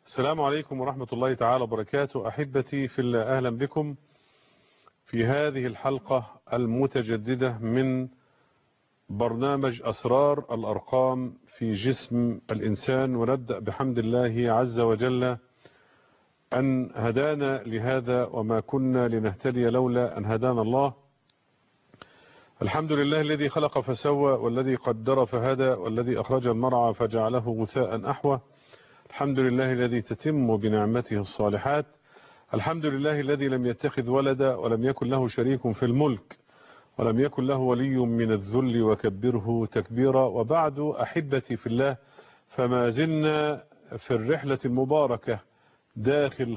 السلام عليكم ورحمة الله تعالى وبركاته. أحبتي في الله، أهلا بكم في هذه الحلقة المتجددة من برنامج أسرار الأرقام في جسم الإنسان. ونبدأ بحمد الله عز وجل أن هدانا لهذا وما كنا لنهتدي لولا أن هدانا الله. الحمد لله الذي خلق فسوى، والذي قدر فهدى، والذي أخرج المرعى فجعله غثاء أحوى. الحمد لله الذي تتم بنعمته الصالحات. الحمد لله الذي لم يتخذ ولدا ولم يكن له شريك في الملك ولم يكن له ولي من الذل وكبره تكبيرا. وبعد أحبتي في الله، فما زلنا في الرحلة المباركة داخل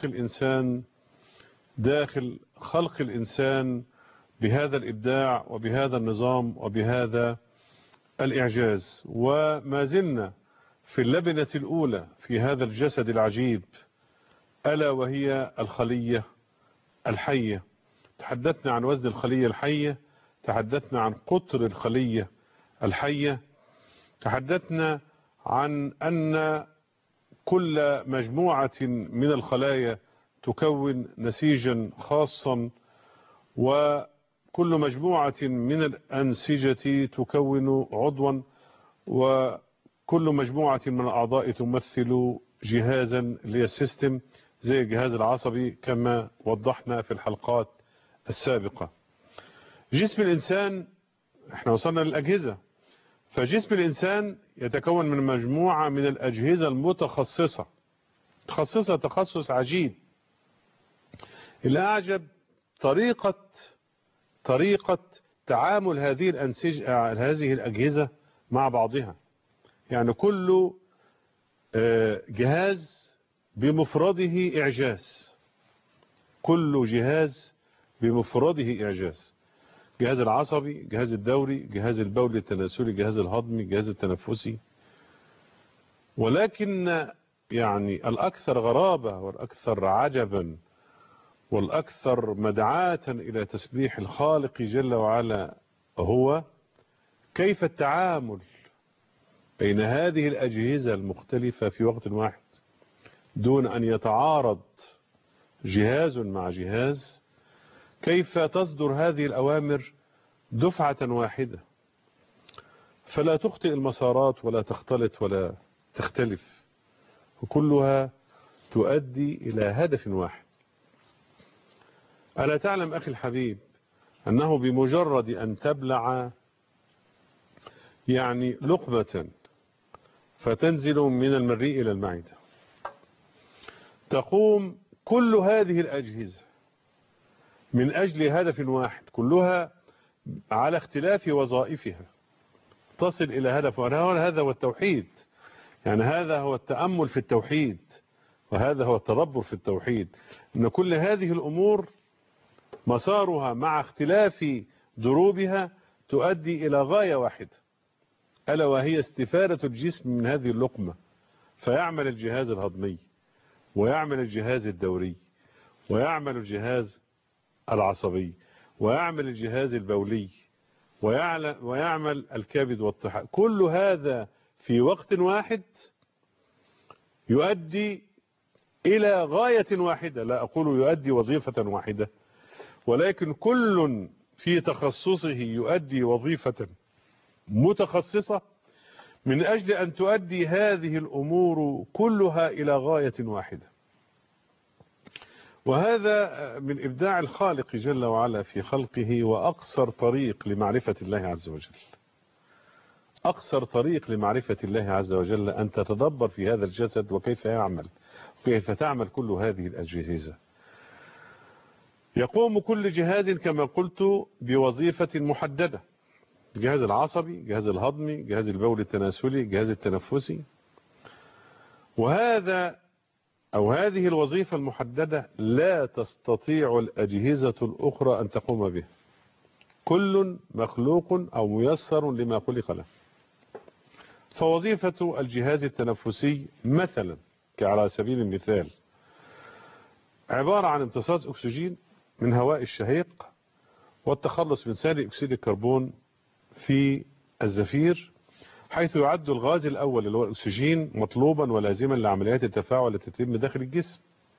خلق الإنسان بهذا الإبداع وبهذا النظام وبهذا الإعجاز. وما زلنا في اللبنة الأولى في هذا الجسد العجيب، ألا وهي الخلية الحية. تحدثنا عن وزن الخلية الحية، تحدثنا عن قطر الخلية الحية، تحدثنا عن أن كل مجموعة من الخلايا تكون نسيجا خاصا، وكل مجموعة من الأنسجة تكون عضوا، وكل مجموعة من الأعضاء تمثل جهازا للسيستم زي الجهاز العصبي كما وضحنا في الحلقات السابقة. جسم الإنسان، احنا وصلنا للأجهزة، فجسم الإنسان يتكون من مجموعة من الأجهزة المتخصصة، تخصص عجيب. الأعجب طريقة تعامل هذه الأجهزة مع بعضها. يعني كل جهاز بمفرده إعجاز، كل جهاز بمفرده إعجاز. جهاز العصبي، جهاز الدوري، جهاز البولي التناسلي، جهاز الهضمي، جهاز التنفسي. ولكن يعني الأكثر غرابة والأكثر عجبا والأكثر مدعاة إلى تسبيح الخالق جل وعلا هو كيف التعامل بين هذه الأجهزة المختلفة في وقت واحد دون أن يتعارض جهاز مع جهاز. كيف تصدر هذه الأوامر دفعة واحدة فلا تخطئ المسارات ولا تختلط ولا تختلف، وكلها تؤدي إلى هدف واحد. ألا تعلم أخي الحبيب أنه بمجرد أن تبلع يعني لقمة فتنزل من المريء إلى المعدة، تقوم كل هذه الأجهزة من أجل هدف واحد، كلها على اختلاف وظائفها تصل إلى هدف. وهذا هو التوحيد، يعني هذا هو التأمل في التوحيد، وهذا هو التدبر في التوحيد، أن كل هذه الأمور مسارها مع اختلاف دروبها تؤدي إلى غاية واحدة، ألا وهي استفادة الجسم من هذه اللقمة، فيعمل الجهاز الهضمي، ويعمل الجهاز الدوري، ويعمل الجهاز العصبي، ويعمل الجهاز البولي، ويعمل الكبد والطحال. كل هذا في وقت واحد يؤدي إلى غاية واحدة. لا أقول يؤدي وظيفة واحدة، ولكن كل في تخصصه يؤدي وظيفة متخصصة من أجل أن تؤدي هذه الأمور كلها إلى غاية واحدة. وهذا من إبداع الخالق جل وعلا في خلقه، وأقصر طريق لمعرفة الله عز وجل، أقصر طريق لمعرفة الله عز وجل أن تتدبر في هذا الجسد وكيف يعمل، وكيف تعمل كل هذه الأجهزة. يقوم كل جهاز كما قلت بوظيفة محددة: الجهاز العصبي، الجهاز الهضمي، الجهاز البولي التناسلي، الجهاز التنفسي. هذه الوظيفة المحددة لا تستطيع الأجهزة الأخرى أن تقوم به. كل مخلوق أو ميسر لما خلق له. فوظيفة الجهاز التنفسي مثلا على سبيل المثال عبارة عن امتصاص أكسجين من هواء الشهيق، والتخلص من ثاني أكسيد الكربون في الزفير، حيث يعد الغاز الأول اللي هو الأكسجين مطلوبا ولازما لعمليات التفاعل التي تتم داخل الجسم.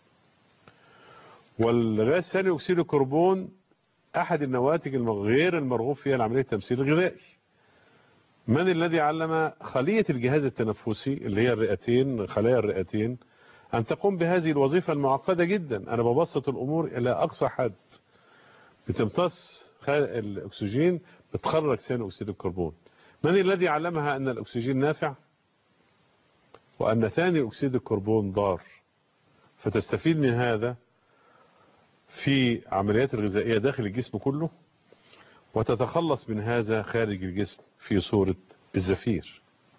والغاز ثاني أكسيد الكربون أحد النواتج غير المرغوب فيها لعملية التمثيل الغذائي. من الذي علم خلية الجهاز التنفسي اللي هي الرئتين، خلايا الرئتين، أن تقوم بهذه الوظيفة المعقدة جدا؟ أنا ببسط الأمور إلى أقصى حد. بتمتص الأكسجين، بتخرج ثاني أكسيد الكربون. من الذي علمها أن الأكسجين نافع وأن ثاني أكسيد الكربون ضار، فتستفيد من هذا في عمليات الغذائية داخل الجسم كله، وتتخلص من هذا خارج الجسم في صورة الزفير.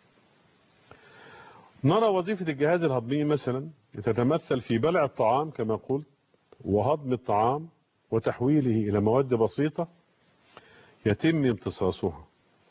نرى وظيفة الجهاز الهضمي مثلا تتمثل في بلع الطعام كما قلت، وهضم الطعام وتحويله إلى مواد بسيطة يتم امتصاصها،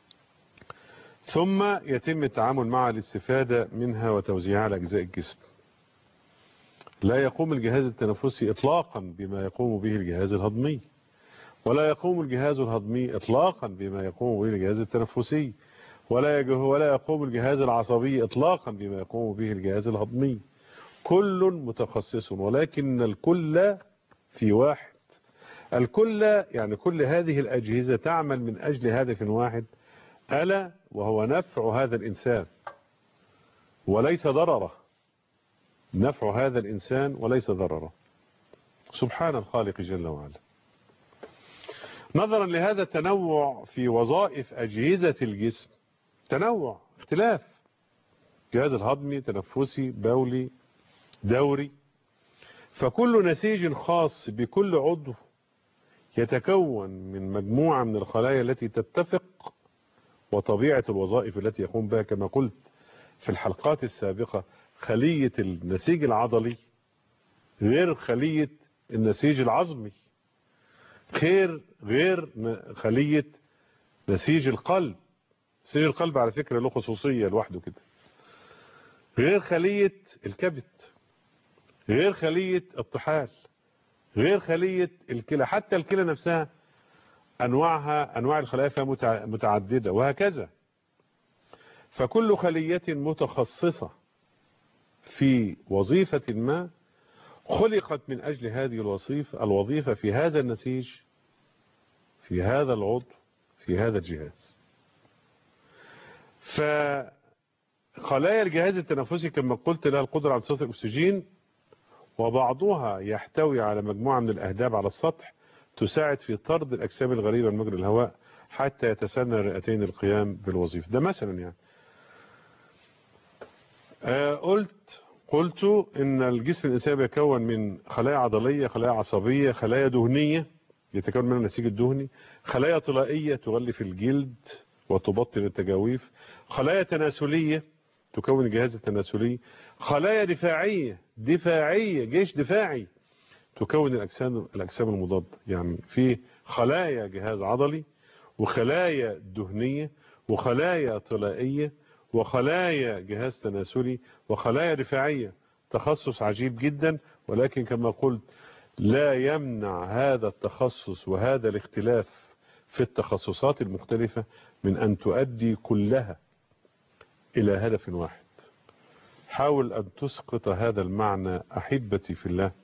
ثم يتم التعامل مع الاستفادة منها وتوزيعها على أجزاء الجسم. لا يقوم الجهاز التنفسي إطلاقا بما يقوم به الجهاز الهضمي، ولا يقوم الجهاز الهضمي إطلاقا بما يقوم به الجهاز التنفسي، ولا يقوم الجهاز العصبي إطلاقا بما يقوم به الجهاز الهضمي. كل متخصص، ولكن الكل في واحد. الكل يعني كل هذه الأجهزة تعمل من أجل هدف واحد، ألا وهو نفع هذا الإنسان وليس ضرره. نفع هذا الإنسان وليس ضرره. سبحان الخالق جل وعلا. نظرا لهذا التنوع في وظائف أجهزة الجسم، تنوع اختلاف، جهاز الهضمي، تنفسي، بولي، دوري، فكل نسيج خاص بكل عضو يتكون من مجموعة من الخلايا التي تتفق، وطبيعة الوظائف التي يقوم بها كما قلت في الحلقات السابقة. خلية النسيج العضلي غير خلية النسيج العظمي، غير خلية نسيج القلب. نسيج القلب على فكرة له خصوصية لوحده كده، غير خلية الكبد، غير خلية الطحال، غير خلية الكلى. حتى الكلى نفسها أنواع الخلايا فيها متعددة، وهكذا. فكل خلية متخصصة في وظيفة ما خلقت من أجل هذه الوظيفة في هذا النسيج، في هذا العضو، في هذا الجهاز. فخلايا الجهاز التنفسي كما قلت لها القدرة على امتصاص الأكسجين، وبعضها يحتوي على مجموعة من الأهداب على السطح تساعد في طرد الأجسام الغريبة من مجرى الهواء حتى يتسنى الرئتين القيام بالوظيفة. ده مثلا يعني قلت إن الجسم الإنساني بيتكون من خلايا عضلية، خلايا عصبية، خلايا دهنية يتكون منها النسيج الدهني، خلايا طلائية تغلف الجلد وتبطن التجاويف، خلايا تناسلية تكون الجهاز التناسلي، خلايا دفاعية جيش دفاعي تكون الأجسام المضادة. يعني في خلايا جهاز عضلي، وخلايا دهنية، وخلايا طلائية، وخلايا جهاز تناسلي، وخلايا دفاعية. تخصص عجيب جدا، ولكن كما قلت لا يمنع هذا التخصص وهذا الاختلاف في التخصصات المختلفة من أن تؤدي كلها إلى هدف واحد. حاول أن تسقط هذا المعنى أحبتي في الله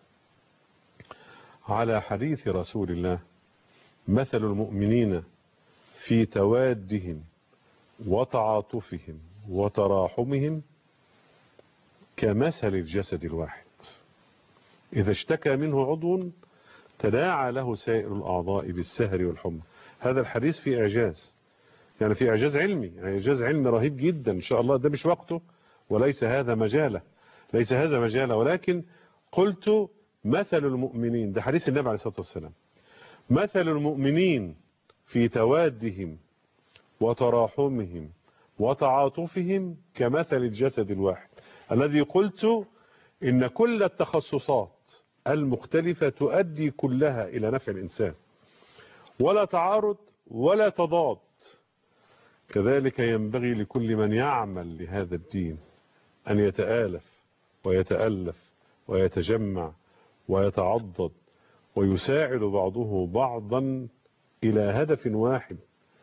على حديث رسول الله: مثل المؤمنين في توادهم وتعاطفهم وتراحمهم كمثل الجسد الواحد، إذا اشتكى منه عضو تداعى له سائر الأعضاء بالسهر والحمى. هذا الحديث في إعجاز، يعني في إعجاز علمي، يعني إعجاز علمي رهيب جدا إن شاء الله. ده مش وقته وليس هذا مجاله، ليس هذا مجاله، ولكن قلت مثل المؤمنين، ده حديث النبي عليه الصلاة والسلام، مثل المؤمنين في توادهم وتراحمهم وتعاطفهم كمثل الجسد الواحد، الذي قلت إن كل التخصصات المختلفة تؤدي كلها إلى نفع الإنسان، ولا تعارض ولا تضاد. كذلك ينبغي لكل من يعمل لهذا الدين أن يتآلف ويتألف ويتجمع ويتعضد ويساعد بعضه بعضا إلى هدف واحد،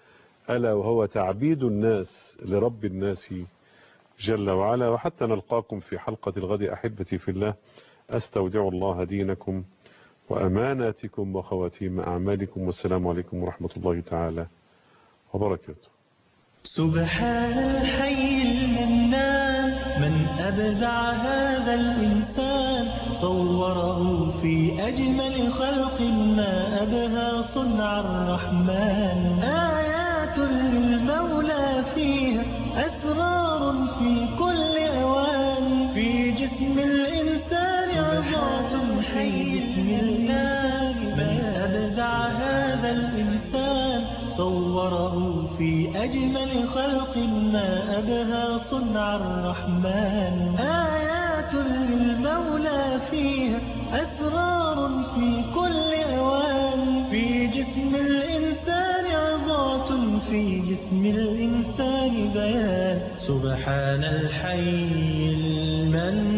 ألا وهو تعبيد الناس لرب الناس جل وعلا. وحتى نلقاكم في حلقة الغد أحبتي في الله، أستودع الله دينكم وأماناتكم وخواتيم أعمالكم، والسلام عليكم ورحمة الله تعالى وبركاته. سبحان الحي المنان، من أبدع هذا الإنسان، صوره في أجمل خلق ما أبهى صنع الرحمن. آيات للمولى فيها، أسرار في كل أوان، في جسم الإنسان عظات حي بسم الله. من أبدع هذا الإنسان، صوره في أجمل خلق ما أبهى صنع الرحمن. آيات للمولى فيها، أسرار في كل أوان، في جسم الإنسان عظات، في جسم الإنسان بيان. سبحان الحي المنان.